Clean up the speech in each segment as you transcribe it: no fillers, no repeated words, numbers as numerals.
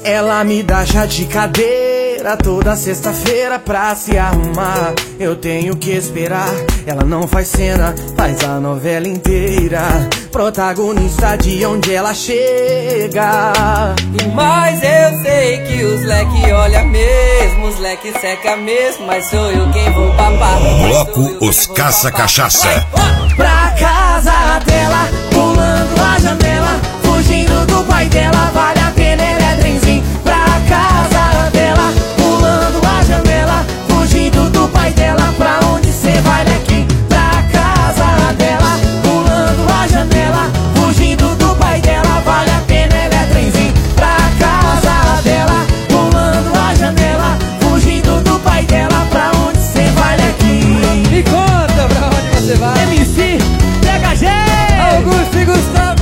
Ela me dá chá de cadeira toda sexta-feira pra se arrumar. Eu tenho que esperar, ela não faz cena, faz a novela inteira. Protagonista de onde ela chega. Mas eu sei que os leque olha mesmo, os leque seca mesmo, mas sou eu quem vou papar. Bloco Os Caça-Cachaça. Pra casa dela, pulando a janela, fugindo do pai dela, vale a pena, ele é trenzinho. Pra casa dela, pulando a janela, fugindo do pai dela, pra onde cê vai daqui? Pra casa dela, pulando a janela, fugindo do pai dela, vale a pena, ele é trenzinho. Pra casa dela, pulando a janela, fugindo do pai dela, pra onde cê vai daqui? Me conta pra onde você vai. MC, PHG, Augusto e Gustavo.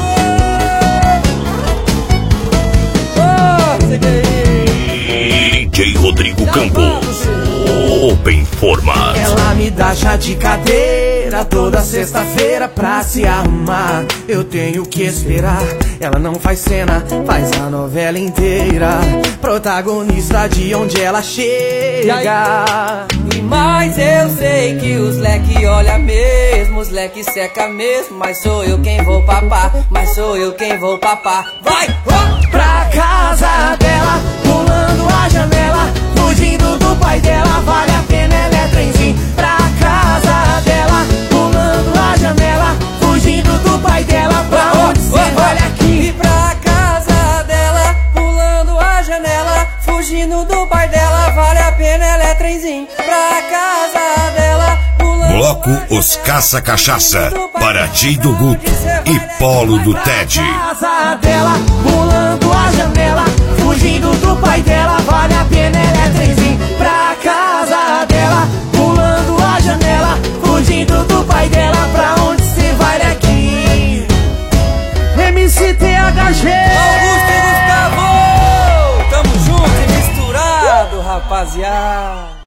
Oh, você quer ir? DJ Rodrigo Campos. Open Format. ela me dá chá de cadeira toda sexta-feira pra se arrumar. Eu tenho que esperar, ela não faz cena, faz a novela inteira. Protagonista de onde ela chega. Mas eu sei que os leque olha mesmo, os leque seca mesmo, mas sou eu quem vou papar, mas sou eu quem vou papar. Vai! Pra casa dela, pulando a janela, fugindo do pai dela, vale a pena, ela é trenzinho. Pra casa dela, pulando a janela, fugindo do pai dela, pra onde cê vai aqui? E pra casa dela, pulando a janela, fugindo do pai dela, vale a pena, ela é trenzinho. Pra casa dela, pulando Bloco Os Caça-Cachaça. Paraty do Guto e Polo do Ted. Casa dela, pulando a janela, fugindo do pai dela, vale a pena, ela é trenzinho. Pra casa dela, pulando a janela, fugindo do pai dela, pra onde cê vai daqui? MC THG, Augusto e Gustavo! Tamo junto e misturado, rapaziada.